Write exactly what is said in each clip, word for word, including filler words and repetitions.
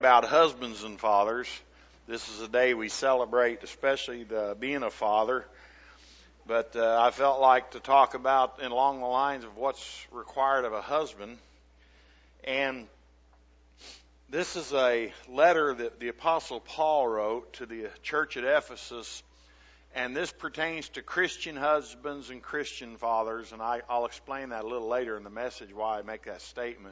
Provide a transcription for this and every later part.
about husbands and fathers. This is a day we celebrate, especially the being a father. But uh, I felt like to talk about and along the lines of what's required of a husband. And this is a letter that the Apostle Paul wrote to the church at Ephesus. And this pertains to Christian husbands and Christian fathers. And I, I'll explain that a little later in the message, why I make that statement.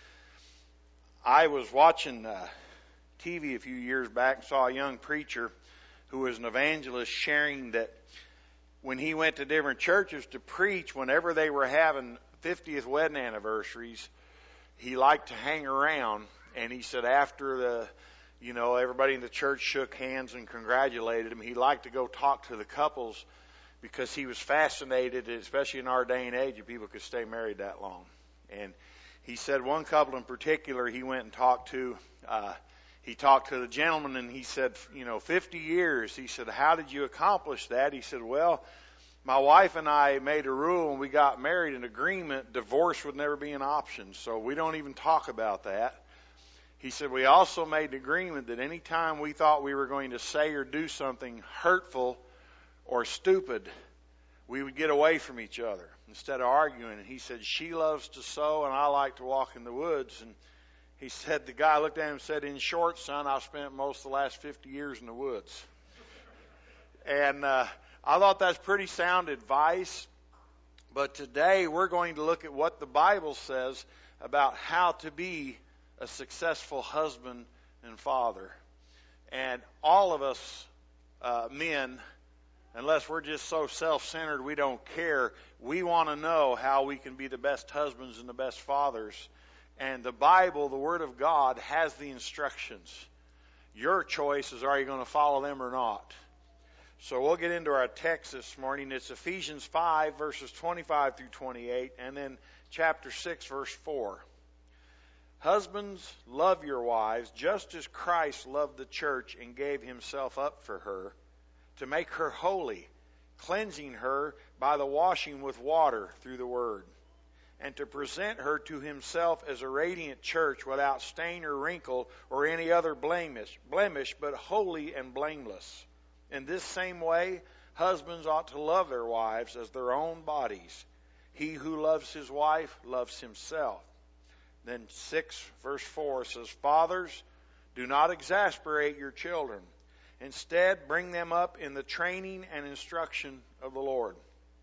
I was watching uh, T V a few years back and saw a young preacher who was an evangelist sharing that when he went to different churches to preach, whenever they were having fiftieth wedding anniversaries, he liked to hang around. And he said after the, you know, everybody in the church shook hands and congratulated him, he liked to go talk to the couples because he was fascinated, especially in our day and age, if people could stay married that long. And he said one couple in particular he went and talked to, uh, he talked to the gentleman and he said, you know, fifty years. He said, how did you accomplish that? He said, well, my wife and I made a rule when we got married, an agreement, divorce would never be an option. So we don't even talk about that. He said, we also made an agreement that any time we thought we were going to say or do something hurtful or stupid, we would get away from each other instead of arguing. And he said, she loves to sew and I like to walk in the woods. And he said, the guy looked at him and said, in short, son, I've spent most of the last fifty years in the woods. And uh, I thought that's pretty sound advice. But today we're going to look at what the Bible says about how to be a successful husband and father. And all of us uh, men, unless we're just so self-centered we don't care, we want to know how we can be the best husbands and the best fathers. And the Bible, the Word of God, has the instructions. Your choice is, are you going to follow them or not? So we'll get into our text this morning. It's Ephesians five, verses twenty-five through twenty-eight, and then chapter six, verse four. Husbands, love your wives, just as Christ loved the church and gave himself up for her, to make her holy, cleansing her by the washing with water through the word, and to present her to himself as a radiant church without stain or wrinkle or any other blemish, blemish, but holy and blameless. In this same way, husbands ought to love their wives as their own bodies. He who loves his wife loves himself. Then six, verse four says, fathers, do not exasperate your children. Instead, bring them up in the training and instruction of the Lord.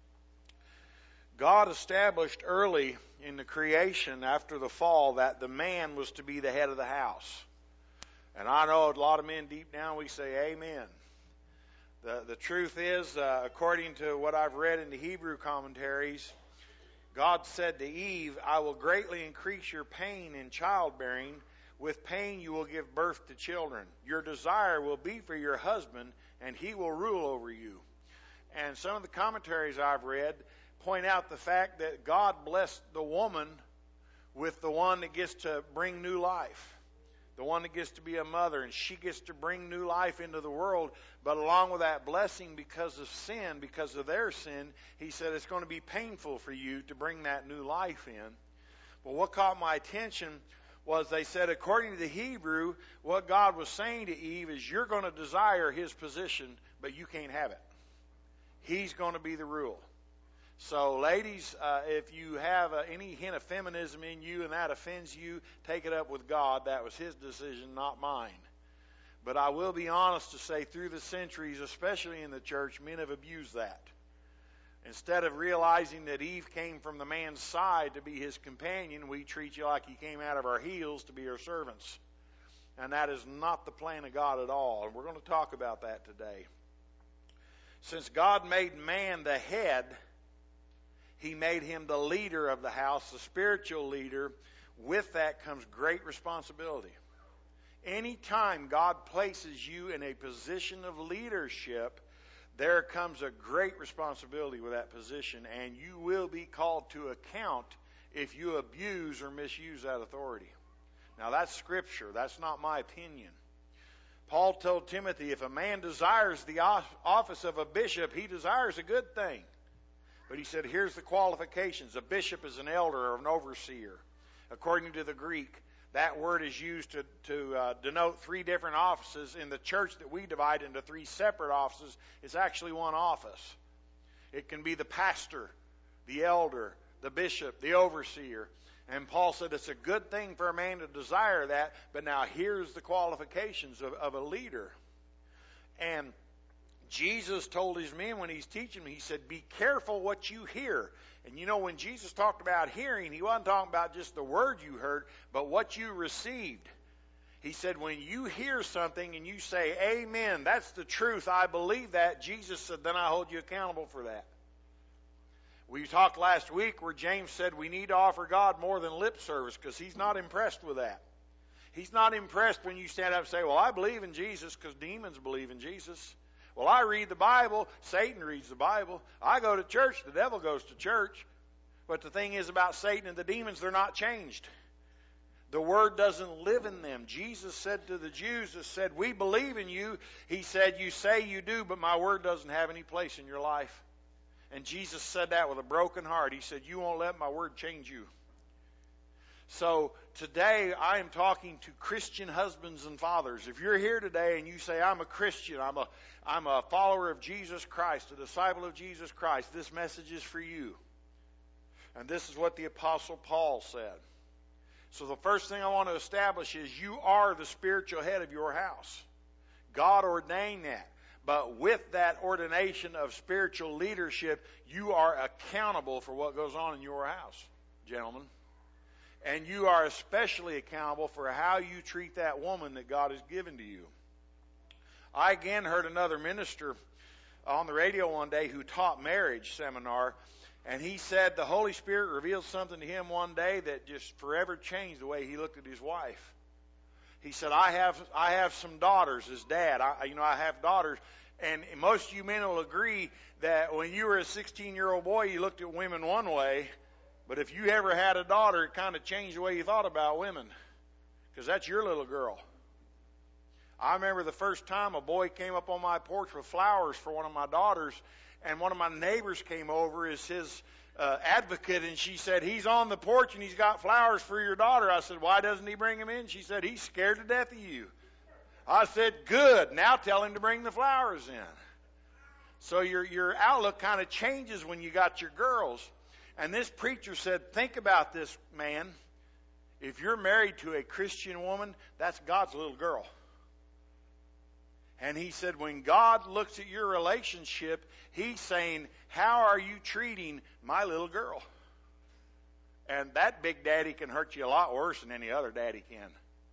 God established early in the creation after the fall that the man was to be the head of the house. And I know a lot of men deep down, we say amen. The, the truth is, uh, according to what I've read in the Hebrew commentaries, God said to Eve, I will greatly increase your pain in childbearing. With pain you will give birth to children. Your desire will be for your husband, and he will rule over you. And some of the commentaries I've read point out the fact that God blessed the woman with the one that gets to bring new life. The one that gets to be a mother, and she gets to bring new life into the world. But along with that blessing, because of sin, because of their sin, he said it's going to be painful for you to bring that new life in. But what caught my attention was they said, according to the Hebrew, what God was saying to Eve is, you're going to desire his position, but you can't have it. He's going to be the rule. So, ladies, uh, if you have uh, any hint of feminism in you and that offends you, take it up with God. That was his decision, not mine. But I will be honest to say through the centuries, especially in the church, men have abused that. Instead of realizing that Eve came from the man's side to be his companion, we treat you like he came out of our heels to be our servants. And that is not the plan of God at all. And we're going to talk about that today. Since God made man the head, he made him the leader of the house, the spiritual leader. With that comes great responsibility. Anytime God places you in a position of leadership, there comes a great responsibility with that position, and you will be called to account if you abuse or misuse that authority. Now, that's Scripture. That's not my opinion. Paul told Timothy, if a man desires the office of a bishop, he desires a good thing. But he said, here's the qualifications. A bishop is an elder or an overseer. According to the Greek, That word is used to, to uh, denote three different offices. In the church that we divide into three separate offices, it's actually one office. It can be the pastor, the elder, the bishop, the overseer. And Paul said it's a good thing for a man to desire that, but now here's the qualifications of, of a leader. And Jesus told his men when he's teaching them, he said, be careful what you hear. And you know, when Jesus talked about hearing, he wasn't talking about just the word you heard, but what you received. He said, when you hear something and you say, amen, that's the truth, I believe that, Jesus said, then I hold you accountable for that. We talked last week where James said we need to offer God more than lip service because he's not impressed with that. He's not impressed when you stand up and say, well, I believe in Jesus because demons believe in Jesus. Well, I read the Bible. Satan reads the Bible. I go to church. The devil goes to church. But the thing is about Satan and the demons, they're not changed. The Word doesn't live in them. Jesus said to the Jews that said, we believe in you. He said, you say you do, but my Word doesn't have any place in your life. And Jesus said that with a broken heart. He said, you won't let my Word change you. So today I am talking to Christian husbands and fathers. If you're here today and you say, I'm a Christian, I'm a, I'm a follower of Jesus Christ, a disciple of Jesus Christ, this message is for you. And this is what the Apostle Paul said. So the first thing I want to establish is you are the spiritual head of your house. God ordained that. But with that ordination of spiritual leadership, you are accountable for what goes on in your house, gentlemen. And you are especially accountable for how you treat that woman that God has given to you. I again heard another minister on the radio one day who taught marriage seminar, and he said the Holy Spirit revealed something to him one day that just forever changed the way he looked at his wife. He said, I have I have some daughters as dad. I, you know, I have daughters. And most of you men will agree that when you were a sixteen-year-old boy, you looked at women one way. But if you ever had a daughter, it kind of changed the way you thought about women. Because that's your little girl. I remember the first time a boy came up on my porch with flowers for one of my daughters. And one of my neighbors came over as his uh, advocate. And she said, he's on the porch and he's got flowers for your daughter. I said, why doesn't he bring them in? She said, he's scared to death of you. I said, good. Now tell him to bring the flowers in. So your, your outlook kind of changes when you got your girls. And this preacher said, think about this, man. If you're married to a Christian woman, that's God's little girl. And he said, when God looks at your relationship, he's saying, how are you treating my little girl? And that big daddy can hurt you a lot worse than any other daddy can.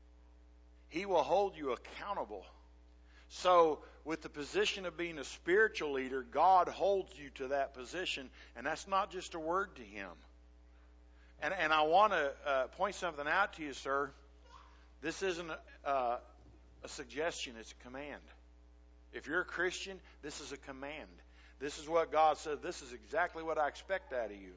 He will hold you accountable. So, with the position of being a spiritual leader, God holds you to that position, and that's not just a word to him. And, and I want to uh, point something out to you, sir. This isn't a, uh, a suggestion, it's a command. If you're a Christian, this is a command. This is what God said. This is exactly what I expect out of you.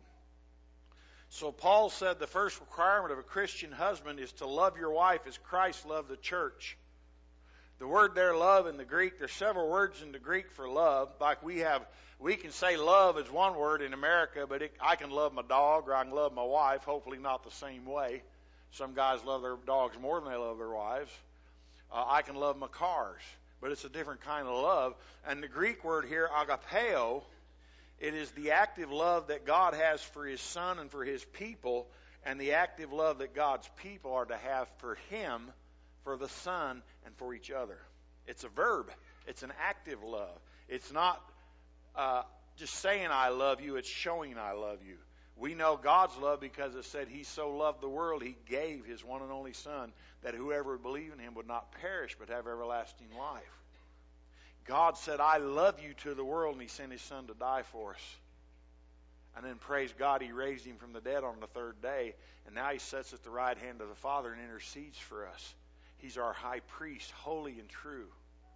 So Paul said the first requirement of a Christian husband is to love your wife as Christ loved the church. The word there, love, in the Greek, there's several words in the Greek for love. Like we have, we can say love is one word in America, but it, I can love my dog or I can love my wife, hopefully not the same way. Some guys love their dogs more than they love their wives. Uh, I can love my cars, but it's a different kind of love. And the Greek word here, agapeo, it is the active love that God has for his Son and for his people, and the active love that God's people are to have for him, for the Son, and for each other. It's a verb. It's an active love. It's not uh, just saying I love you. It's showing I love you. We know God's love because it said he so loved the world, he gave his one and only Son, that whoever would believe in him would not perish but have everlasting life. God said, I love you to the world, and he sent his Son to die for us. And then, praise God, he raised him from the dead on the third day, and now he sits at the right hand of the Father and intercedes for us. He's our high priest, holy and true.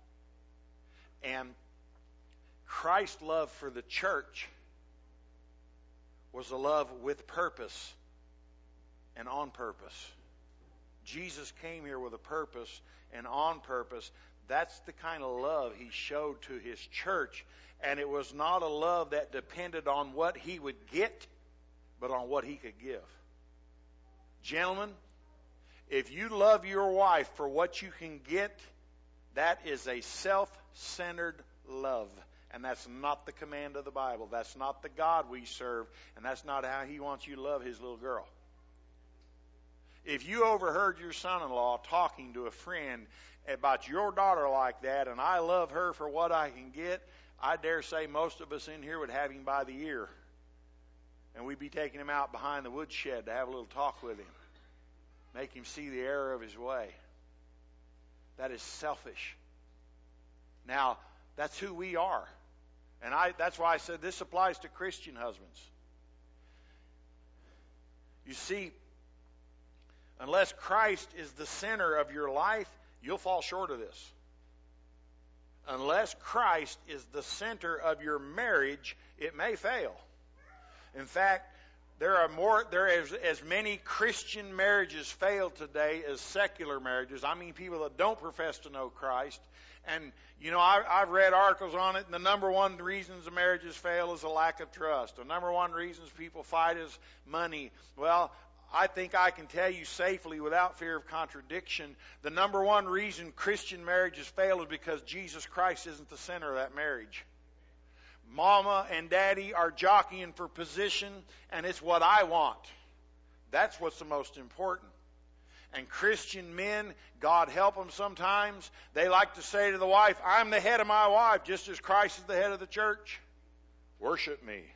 And Christ's love for the church was a love with purpose and on purpose. Jesus came here with a purpose and on purpose. That's the kind of love he showed to his church. And it was not a love that depended on what he would get, but on what he could give. Gentlemen, If you love your wife for what you can get, that is a self-centered love. And that's not the command of the Bible. That's not the God we serve. And that's not how He wants you to love His little girl. If you overheard your son-in-law talking to a friend about your daughter like that, and I love her for what I can get, I dare say most of us in here would have him by the ear. And we'd be taking him out behind the woodshed to have a little talk with him. Make him see the error of his way. That is selfish. Now, that's who we are. And I, that's why I said this applies to Christian husbands. You see, unless Christ is the center of your life, you'll fall short of this. Unless Christ is the center of your marriage, it may fail. In fact, there are more, there is as many Christian marriages fail today as secular marriages. I mean people that don't profess to know Christ. And, you know, I, I've read articles on it, and the number one reasons the marriages fail is a lack of trust. The number one reasons people fight is money. Well, I think I can tell you safely without fear of contradiction, the number one reason Christian marriages fail is because Jesus Christ isn't the center of that marriage. Mama and daddy are jockeying for position, and it's what I want. That's what's the most important. And Christian men, God help them sometimes, they like to say to the wife, I'm the head of my wife, just as Christ is the head of the church. Worship me.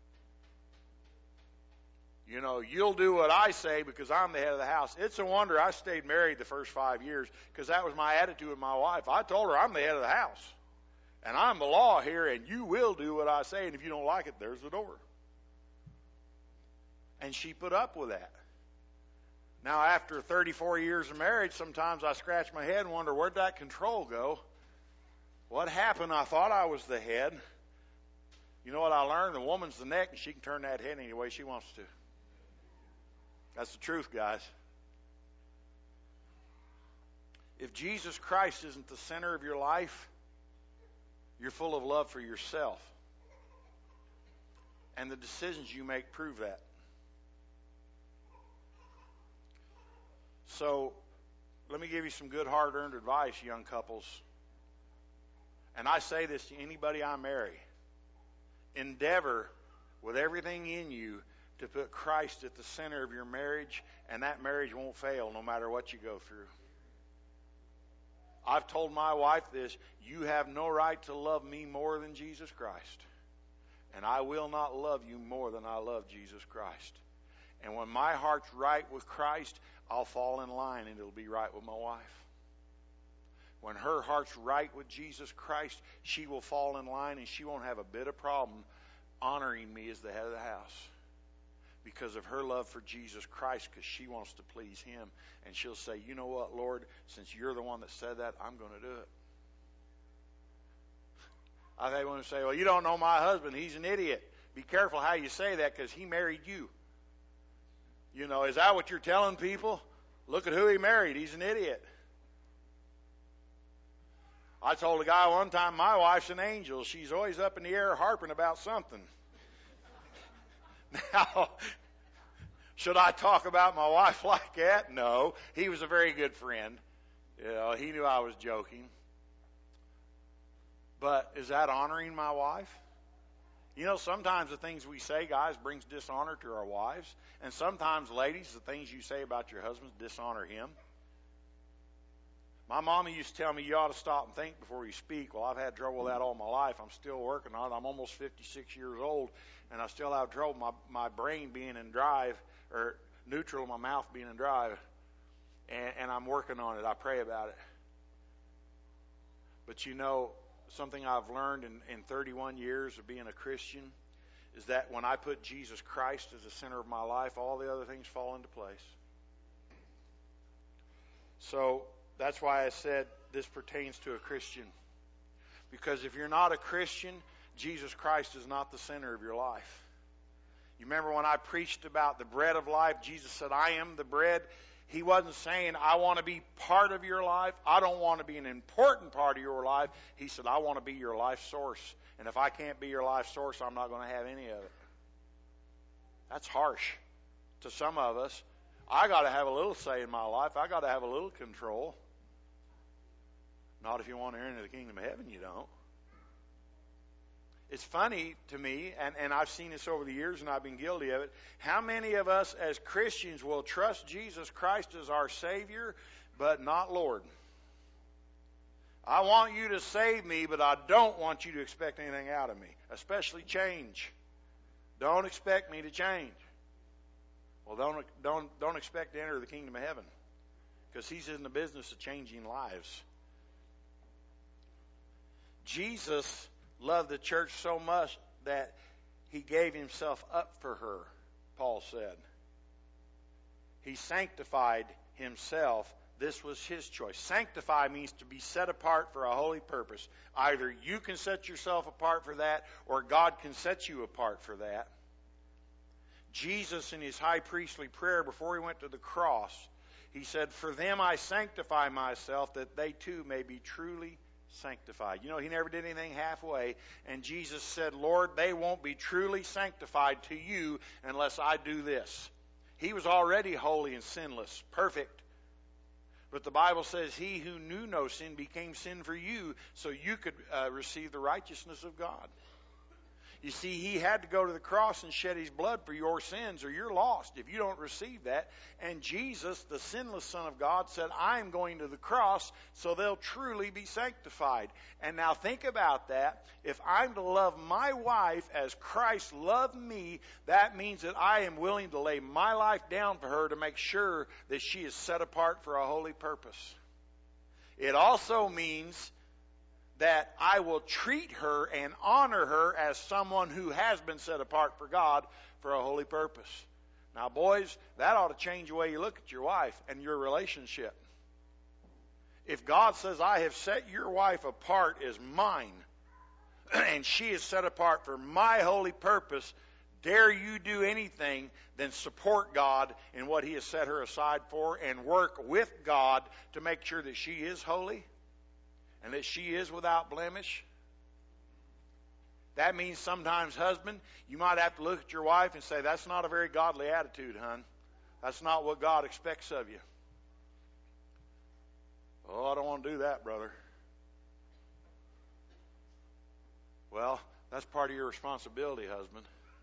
You know, you'll do what I say because I'm the head of the house. It's a wonder I stayed married the first five years because that was my attitude with my wife. I told her I'm the head of the house. And I'm the law here, and you will do what I say, and if you don't like it, there's the door. And she put up with that. Now, after thirty-four years of marriage, sometimes I scratch my head and wonder, where'd that control go? What happened? I thought I was the head. You know what I learned? The woman's the neck, and she can turn that head any way she wants to. That's the truth, guys. If Jesus Christ isn't the center of your life, you're full of love for yourself. And the decisions you make prove that. So, let me give you some good hard-earned advice, young couples. And I say this to anybody I marry. Endeavor with everything in you to put Christ at the center of your marriage, and that marriage won't fail no matter what you go through. I've told my wife this, you have no right to love me more than Jesus Christ. And I will not love you more than I love Jesus Christ. And when my heart's right with Christ, I'll fall in line and it'll be right with my wife. When her heart's right with Jesus Christ, she will fall in line and she won't have a bit of problem honoring me as the head of the house. Because of her love for Jesus Christ, because she wants to please Him. And she'll say, you know what, Lord, since you're the one that said that, I'm going to do it. I've had one say, well, you don't know my husband. He's an idiot. Be careful how you say that because he married you. You know, is that what you're telling people? Look at who he married. He's an idiot. I told a guy one time, my wife's an angel. She's always up in the air harping about something. Now, should I talk about my wife like that? No. He was a very good friend. You know, he knew I was joking. But is that honoring my wife? You know, sometimes the things we say, guys, brings dishonor to our wives. And sometimes, ladies, the things you say about your husbands dishonor him. My mama used to tell me you ought to stop and think before you speak. Well, I've had trouble with that all my life. I'm still working on it. I'm almost fifty-six years old, and I still have trouble my my brain being in drive, or neutral, my mouth being in drive. And, and I'm working on it. I pray about it. But you know, something I've learned in, in thirty-one years of being a Christian is that when I put Jesus Christ as the center of my life, all the other things fall into place. So that's why I said this pertains to a Christian. Because if you're not a Christian, Jesus Christ is not the center of your life. You remember when I preached about the bread of life, Jesus said, I am the bread. He wasn't saying, I want to be part of your life. I don't want to be an important part of your life. He said, I want to be your life source. And if I can't be your life source, I'm not going to have any of it. That's harsh to some of us. I got to have a little say in my life. I got to have a little control. Not if you want to enter into the kingdom of heaven, you don't. It's funny to me, and, and I've seen this over the years, and I've been guilty of it. How many of us as Christians will trust Jesus Christ as our Savior, but not Lord? I want you to save me, but I don't want you to expect anything out of me, especially change. Don't expect me to change. Well, don't don't don't expect to enter the kingdom of heaven, because He's in the business of changing lives. Jesus loved the church so much that He gave Himself up for her, Paul said. He sanctified Himself. This was His choice. Sanctify means to be set apart for a holy purpose. Either you can set yourself apart for that, or God can set you apart for that. Jesus, in His high priestly prayer before He went to the cross, He said, "For them I sanctify myself, that they too may be truly sanctified." You know, He never did anything halfway. And Jesus said, "Lord, they won't be truly sanctified to you unless I do this." He was already holy and sinless, perfect. But the Bible says He who knew no sin became sin for you, so you could uh, receive the righteousness of God. You see, He had to go to the cross and shed His blood for your sins, or you're lost if you don't receive that. And Jesus, the sinless Son of God, said, "I'm going to the cross so they'll truly be sanctified." And now think about that. If I'm to love my wife as Christ loved me, that means that I am willing to lay my life down for her to make sure that she is set apart for a holy purpose. It also means that I will treat her and honor her as someone who has been set apart for God for a holy purpose. Now, boys, that ought to change the way you look at your wife and your relationship. If God says, "I have set your wife apart as mine, and she is set apart for my holy purpose," dare you do anything, then support God in what He has set her aside for, and work with God to make sure that she is holy and that she is without blemish. That means sometimes, husband, you might have to look at your wife and say, "That's not a very godly attitude, hon. That's not what God expects of you." "Oh, I don't want to do that, brother." Well, that's part of your responsibility, husband.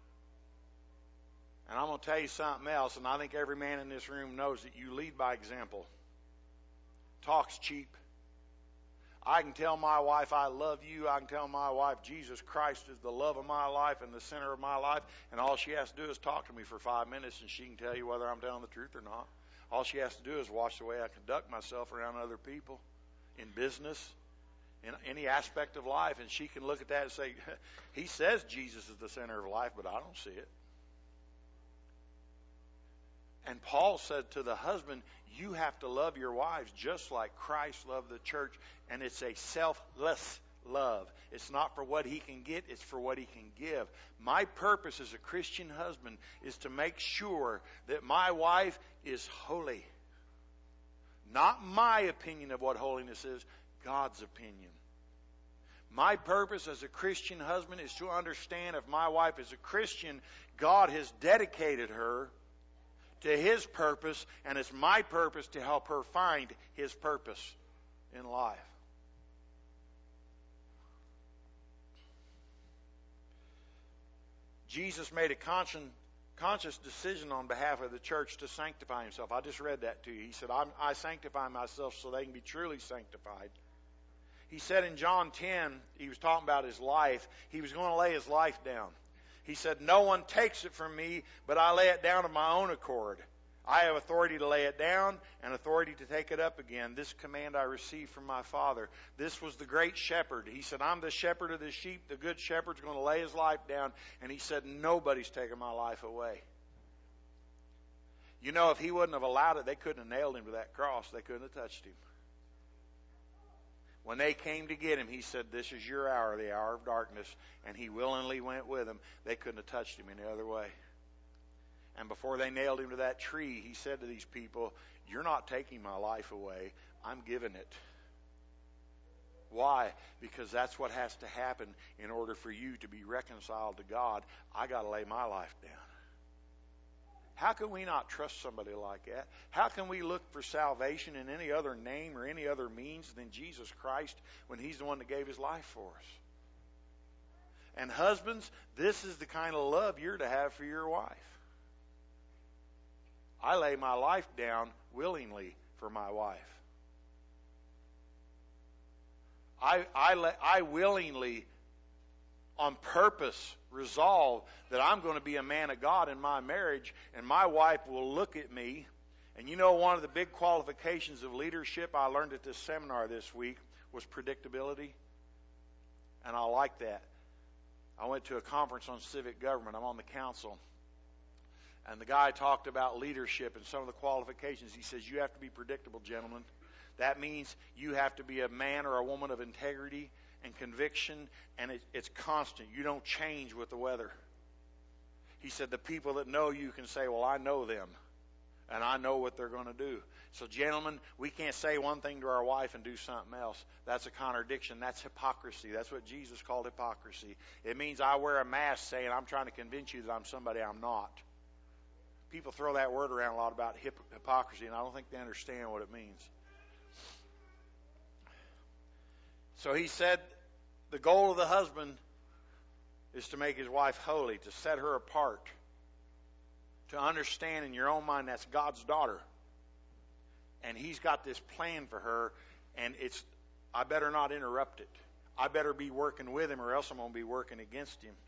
And I'm going to tell you something else, and I think every man in this room knows that you lead by example. Talk's cheap. I can tell my wife I love you. I can tell my wife Jesus Christ is the love of my life and the center of my life. And all she has to do is talk to me for five minutes and she can tell you whether I'm telling the truth or not. All she has to do is watch the way I conduct myself around other people, in business, in any aspect of life. And she can look at that and say, "He says Jesus is the center of life, but I don't see it." And Paul said to the husband, you have to love your wives just like Christ loved the church. And it's a selfless love. It's not for what he can get, it's for what he can give. My purpose as a Christian husband is to make sure that my wife is holy. Not my opinion of what holiness is, God's opinion. My purpose as a Christian husband is to understand if my wife is a Christian, God has dedicated her to His purpose, and it's my purpose to help her find His purpose in life. Jesus made a conscious, conscious decision on behalf of the church to sanctify Himself. I just read that to you. He said, I'm, I sanctify myself so they can be truly sanctified. He said in John ten, He was talking about His life, He was going to lay His life down. He said, no one takes it from me, but I lay it down of my own accord. I have authority to lay it down and authority to take it up again. This command I received from my Father. This was the great shepherd. He said, I'm the shepherd of the sheep. The good shepherd's going to lay his life down. And he said, nobody's taking my life away. You know, if he wouldn't have allowed it, they couldn't have nailed him to that cross. They couldn't have touched him. When they came to get him, he said, this is your hour, the hour of darkness. And he willingly went with them. They couldn't have touched him any other way. And before they nailed him to that tree, he said to these people, you're not taking my life away. I'm giving it. Why? Because that's what has to happen in order for you to be reconciled to God. I got to lay my life down. How can we not trust somebody like that? How can we look for salvation in any other name or any other means than Jesus Christ when He's the one that gave His life for us? And husbands, this is the kind of love you're to have for your wife. I lay my life down willingly for my wife. I, I, I willingly, on purpose, resolve that I'm going to be a man of God in my marriage, and my wife will look at me. And you know, one of the big qualifications of leadership I learned at this seminar this week was predictability. And I like that. I went to a conference on civic government. I'm on the council. And the guy talked about leadership and some of the qualifications. He says, you have to be predictable, gentlemen. That means you have to be a man or a woman of integrity and conviction, and it, it's constant. You don't change with the weather. He said the people that know you can say, well, I know them, and I know what they're going to do. So, gentlemen, we can't say one thing to our wife and do something else. That's a contradiction. That's hypocrisy. That's what Jesus called hypocrisy. It means I wear a mask saying I'm trying to convince you that I'm somebody I'm not. People throw that word around a lot about hip- hypocrisy, and I don't think they understand what it means. So he said the goal of the husband is to make his wife holy, to set her apart, to understand in your own mind that's God's daughter. And He's got this plan for her, and it's, I better not interrupt it. I better be working with Him, or else I'm going to be working against Him.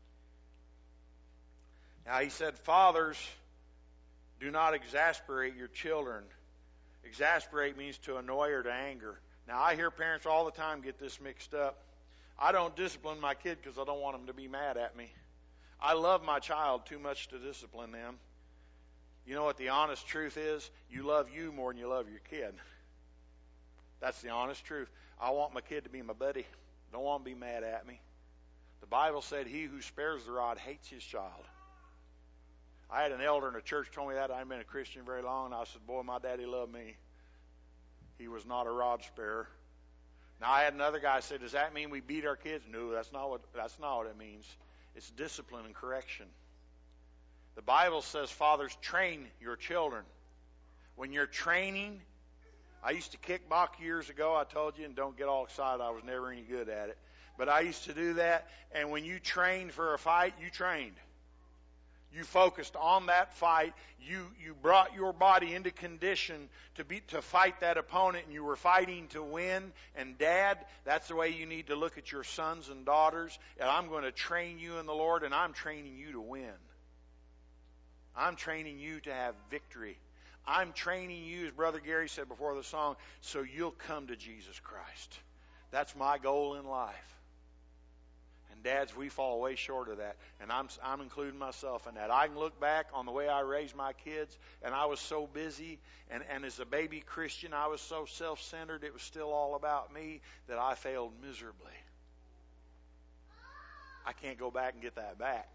Now he said, fathers, do not exasperate your children. Exasperate means to annoy or to anger. Now I hear parents all the time get this mixed up. I don't discipline my kid because I don't want them to be mad at me. I love my child too much to discipline them. You know what the honest truth is? You love you more than you love your kid. That's the honest truth. I want my kid to be my buddy. Don't want him to be mad at me. The Bible said he who spares the rod hates his child. I had an elder in a church told me that. I hadn't been a Christian very long, and I said, boy, my daddy loved me. He was not a rod sparer. Now I had another guy say, does that mean we beat our kids? No, that's not what that's not what it means. It's discipline and correction. The Bible says, fathers, train your children. When you're training, I used to kickbox years ago, I told you, and don't get all excited, I was never any good at it. But I used to do that, and when you trained for a fight, you trained. You focused on that fight. You you brought your body into condition to be to fight that opponent, and you were fighting to win. And Dad, that's the way you need to look at your sons and daughters. And I'm going to train you in the Lord, and I'm training you to win. I'm training you to have victory. I'm training you, as Brother Gary said before the song, so you'll come to Jesus Christ. That's my goal in life. And dads, we fall way short of that. And I'm I'm including myself in that. I can look back on the way I raised my kids, and I was so busy. And, and as a baby Christian, I was so self-centered, it was still all about me, that I failed miserably. I can't go back and get that back.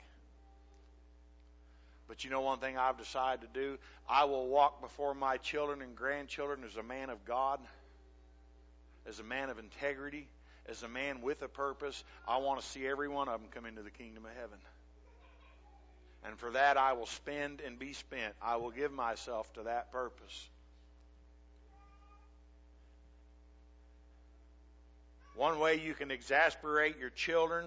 But you know one thing I've decided to do? I will walk before my children and grandchildren as a man of God, as a man of integrity, as a man with a purpose. I want to see every one of them come into the kingdom of heaven. And for that I will spend and be spent. I will give myself to that purpose. One way you can exasperate your children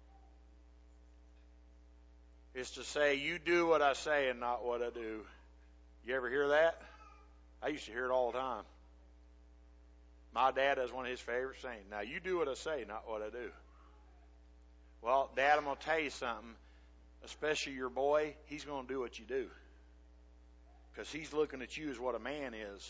is to say, you do what I say and not what I do. You ever hear that? I used to hear it all the time. My dad has one of his favorite sayings. Now, you do what I say, not what I do. Well, Dad, I'm going to tell you something. Especially your boy, he's going to do what you do. Because he's looking at you as what a man is.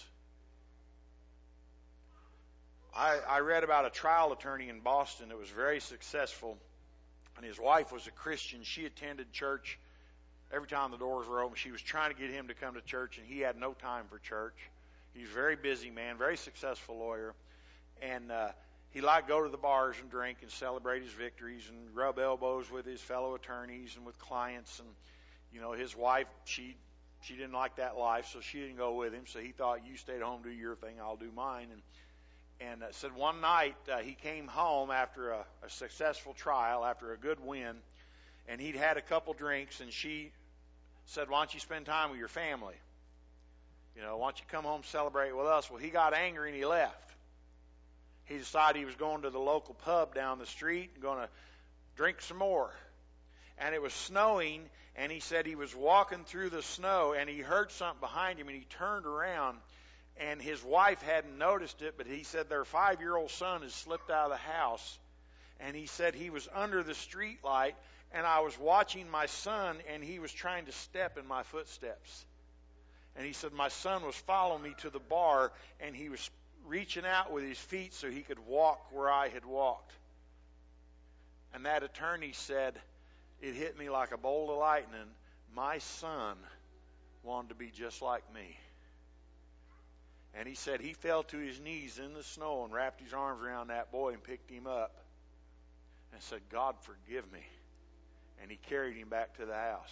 I, I read about a trial attorney in Boston that was very successful. And his wife was a Christian. She attended church every time the doors were open. She was trying to get him to come to church, and he had no time for church. He was a very busy man, very successful lawyer. And uh, he liked to go to the bars and drink and celebrate his victories and rub elbows with his fellow attorneys and with clients. And, you know, his wife, she she didn't like that life, so she didn't go with him. So he thought, you stay at home, do your thing, I'll do mine. And And uh, said one night uh, he came home after a, a successful trial, after a good win, and he'd had a couple drinks, and she said, why don't you spend time with your family? You know, why don't you come home and celebrate with us? Well, he got angry and he left. He decided he was going to the local pub down the street and going to drink some more. And it was snowing, and he said he was walking through the snow, and he heard something behind him, and he turned around, and his wife hadn't noticed it, but he said their five-year-old son had slipped out of the house, and he said he was under the street light, and I was watching my son, and he was trying to step in my footsteps. And he said my son was following me to the bar, and he was reaching out with his feet so he could walk where I had walked. And that attorney said, it hit me like a bolt of lightning. My son wanted to be just like me. And he said he fell to his knees in the snow and wrapped his arms around that boy and picked him up and said, God, forgive me. And he carried him back to the house.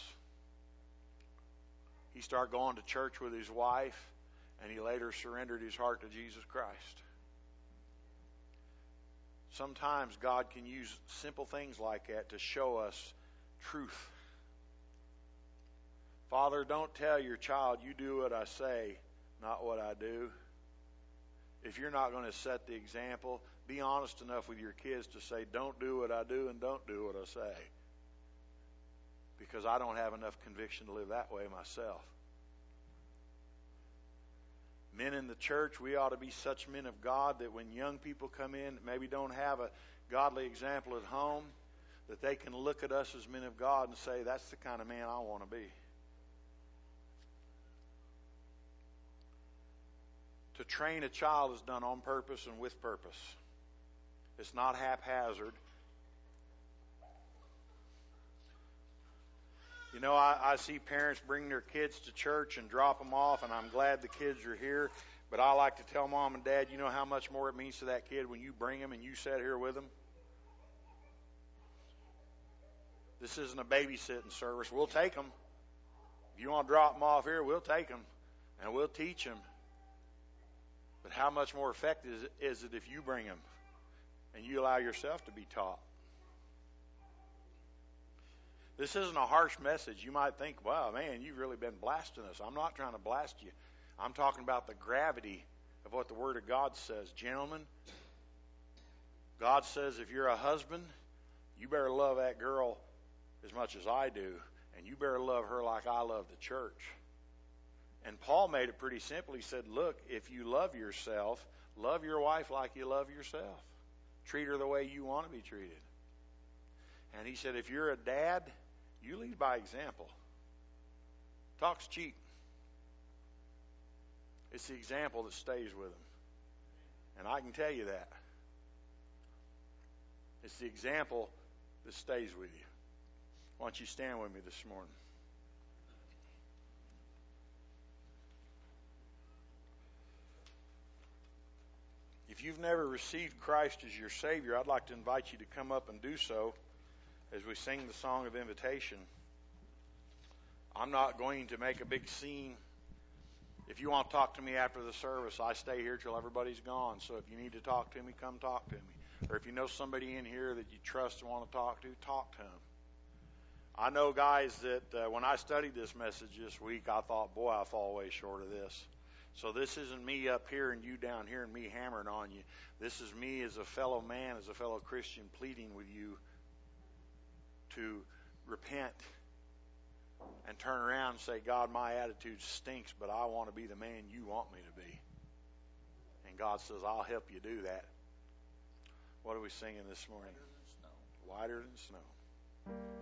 He started going to church with his wife, and he later surrendered his heart to Jesus Christ. Sometimes God can use simple things like that to show us truth. Father, don't tell your child, you do what I say, not what I do. If you're not going to set the example, be honest enough with your kids to say, don't do what I do and don't do what I say. Because I don't have enough conviction to live that way myself. Men in the church, we ought to be such men of God that when young people come in that maybe don't have a godly example at home, that they can look at us as men of God and say, that's the kind of man I want to be. To train a child is done on purpose and with purpose. It's not haphazard. You know, I, I see parents bring their kids to church and drop them off, and I'm glad the kids are here. But I like to tell mom and dad, you know how much more it means to that kid when you bring them and you sit here with them? This isn't a babysitting service. We'll take them. If you want to drop them off here, we'll take them, and we'll teach them. But how much more effective is it if you bring them and you allow yourself to be taught? This isn't a harsh message. You might think, wow, man, you've really been blasting us. I'm not trying to blast you. I'm talking about the gravity of what the Word of God says. Gentlemen, God says if you're a husband, you better love that girl as much as I do, and you better love her like I love the church. And Paul made it pretty simple. He said, look, if you love yourself, love your wife like you love yourself. Treat her the way you want to be treated. And he said, if you're a dad, you lead by example. Talk's cheap. It's the example that stays with them. And I can tell you that. It's the example that stays with you. Why don't you stand with me this morning? If you've never received Christ as your Savior, I'd like to invite you to come up and do so as we sing the song of invitation. I'm not going to make a big scene. If you want to talk to me after the service, I stay here till everybody's gone. So if you need to talk to me, come talk to me. Or if you know somebody in here that you trust and want to talk to, talk to them. I know, guys, that uh, when I studied this message this week, I thought, boy, I fall way short of this. So this isn't me up here and you down here and me hammering on you. This is me as a fellow man, as a fellow Christian, pleading with you to repent and turn around and say, God, my attitude stinks, but I want to be the man you want me to be. And God says, I'll help you do that. What are we singing this morning? Whiter than snow. Whiter than snow.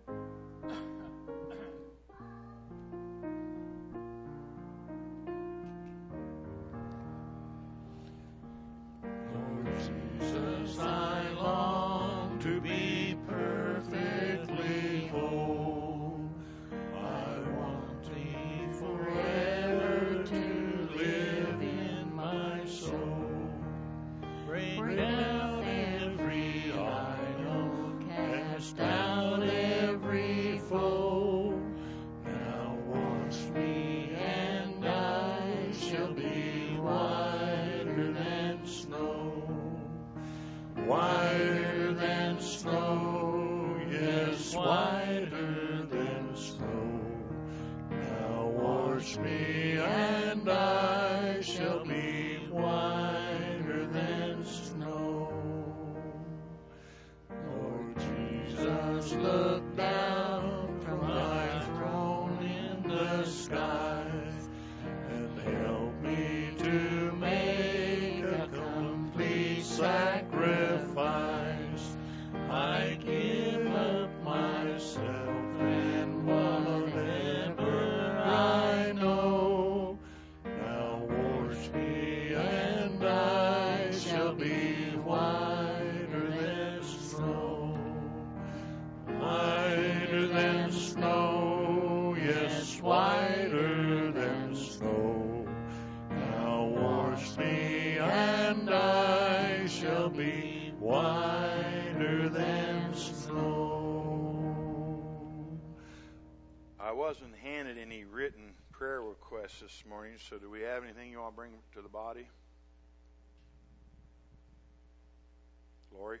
I long to be perfectly whole. I want thee forever to live in my soul. Bring down every idol, cast out every foe. Now wash me and I shall be whiter than snow. Whiter than snow, yes, whiter than snow. wash me, and I shall be whiter than snow. Lord Jesus, look down from thy throne in the skies and help me to make a complete sacrifice. I give up myself and whatever I know. Now wash me, and I shall be whiter than snow. Whiter than snow, yes, whiter than snow. Now wash me, and I shall be whiter than snow. I wasn't handed any written prayer requests this morning, so do we have anything you want to bring to the body? Lori?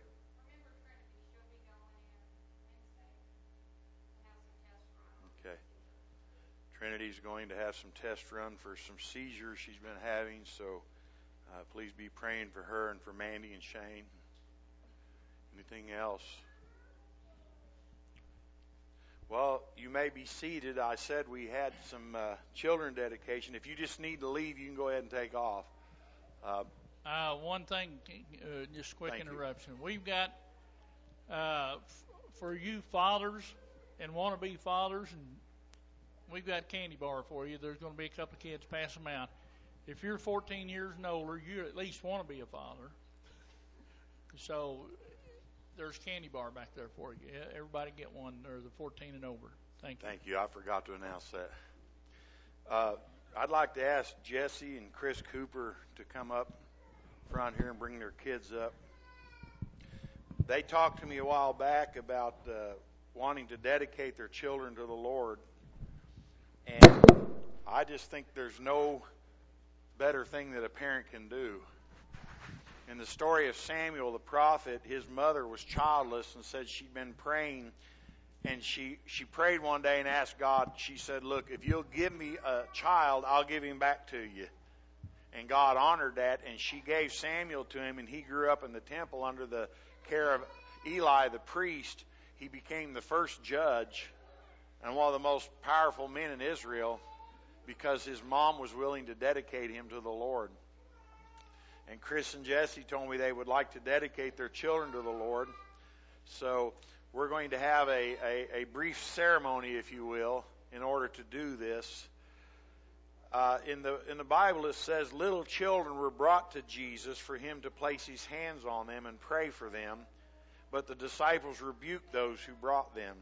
Okay. Trinity's going to have some test run for some seizures she's been having, so uh, please be praying for her and for Mandy and Shane. Anything else? Well, you may be seated. I said we had some uh, children dedication. If you just need to leave, you can go ahead and take off. Uh, Uh, one thing, uh, just quick Thank you. interruption. We've got, uh, f- for you fathers and want-to-be fathers, and we've got a candy bar for you. There's going to be a couple of kids, pass them out. If you're fourteen years and older, you at least want to be a father. So there's candy bar back there for you. Everybody get one, or the fourteen and over. Thank you. Thank you. I forgot to announce that. Uh, I'd like to ask Jesse and Chris Cooper to come up front here and bring their kids up. They talked to me a while back about uh, wanting to dedicate their children to the Lord. And I just think there's no better thing that a parent can do. In the story of Samuel the prophet, his mother was childless and said she'd been praying, and she, she prayed one day and asked God, she said, look, if you'll give me a child, I'll give him back to you. And God honored that, and she gave Samuel to him, and he grew up in the temple under the care of Eli the priest. He became the first judge and one of the most powerful men in Israel because his mom was willing to dedicate him to the Lord. And Chris and Jesse told me they would like to dedicate their children to the Lord. So we're going to have a, a, a brief ceremony, if you will, in order to do this. Uh, in the in the Bible it says little children were brought to Jesus for him to place his hands on them and pray for them, but the disciples rebuked those who brought them.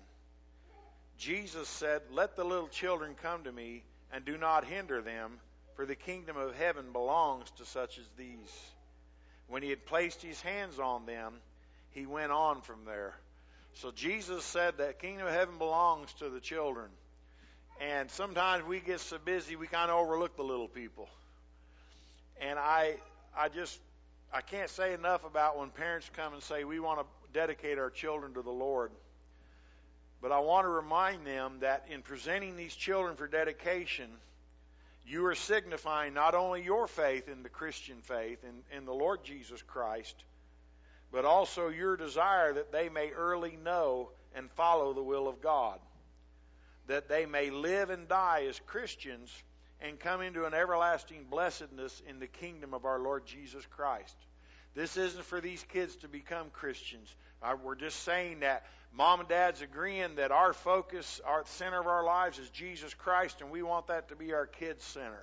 Jesus said, let the little children come to me, and do not hinder them, for the kingdom of heaven belongs to such as these. When he had placed his hands on them, he went on from there. So Jesus said that the kingdom of heaven belongs to the children. And sometimes we get so busy we kind of overlook the little people. And I I just, I can't say enough about when parents come and say we want to dedicate our children to the Lord. But I want to remind them that in presenting these children for dedication, you are signifying not only your faith in the Christian faith, in, in the Lord Jesus Christ, but also your desire that they may early know and follow the will of God. That they may live and die as Christians and come into an everlasting blessedness in the kingdom of our Lord Jesus Christ. This isn't for these kids to become Christians. Uh, we're just saying that Mom and Dad's agreeing that our focus, our center of our lives is Jesus Christ, and we want that to be our kids' center.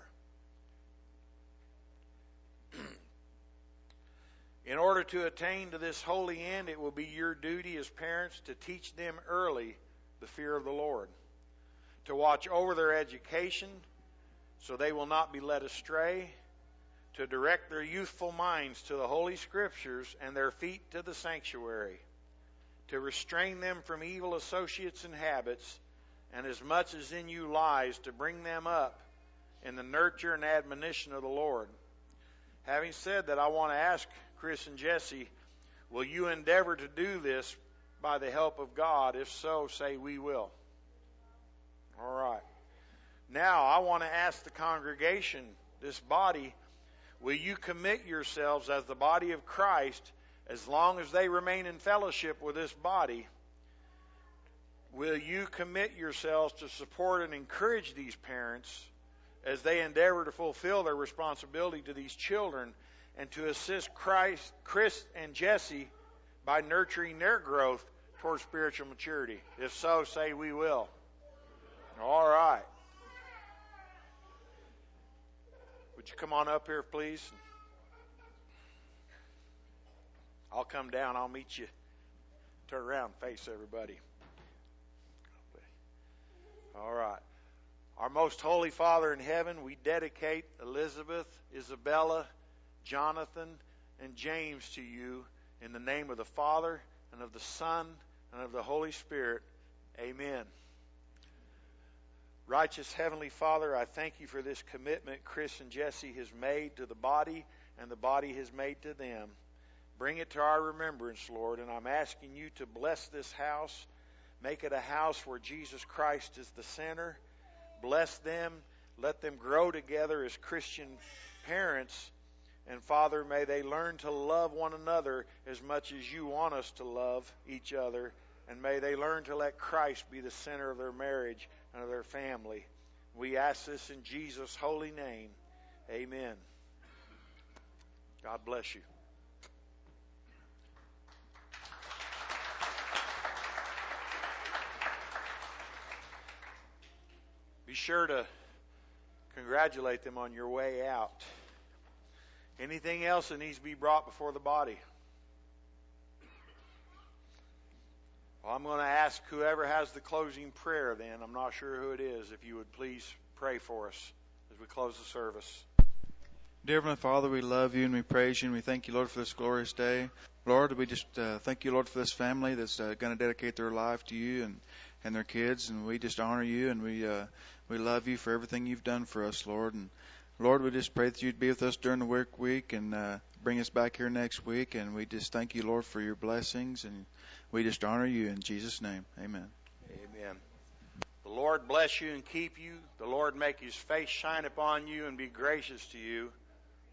In order to attain to this holy end, it will be your duty as parents to teach them early the fear of the Lord, to watch over their education so they will not be led astray, to direct their youthful minds to the Holy Scriptures and their feet to the sanctuary, to restrain them from evil associates and habits, and as much as in you lies, to bring them up in the nurture and admonition of the Lord. Having said that, I want to ask Chris and Jesse, will you endeavor to do this by the help of God? If so, say we will. All right. Now, I want to ask the congregation, this body, will you commit yourselves as the body of Christ, as long as they remain in fellowship with this body? Will you commit yourselves to support and encourage these parents as they endeavor to fulfill their responsibility to these children and to assist Christ, Chris and Jesse by nurturing their growth towards spiritual maturity? If so, say we will. All right. Would you come on up here, please? I'll come down. I'll meet you. Turn around and face everybody. All right. Our most holy Father in heaven, we dedicate Elizabeth, Isabella, Jonathan, and James to you in the name of the Father and of the Son and of the Holy Spirit. Amen. Righteous Heavenly Father, I thank you for this commitment Chris and Jesse has made to the body and the body has made to them. Bring it to our remembrance, Lord, and I'm asking you to bless this house. Make it a house where Jesus Christ is the center. Bless them. Let them grow together as Christian parents. And Father, may they learn to love one another as much as you want us to love each other. And may they learn to let Christ be the center of their marriage and of their family. We ask this in Jesus' holy name. Amen. God bless you. Be sure to congratulate them on your way out. Anything else that needs to be brought before the body? Well, I'm going to ask whoever has the closing prayer then. I'm not sure who it is. If you would please pray for us as we close the service. Dear Heavenly Father, we love you and we praise you and we thank you, Lord, for this glorious day. Lord, we just uh, thank you, Lord, for this family that's uh, going to dedicate their life to you and, and their kids. And we just honor you and we uh, we love you for everything you've done for us, Lord. And Lord, we just pray that you'd be with us during the work week and uh, bring us back here next week. And we just thank you, Lord, for your blessings. And we just honor you in Jesus' name. Amen. Amen. The Lord bless you and keep you. The Lord make his face shine upon you and be gracious to you.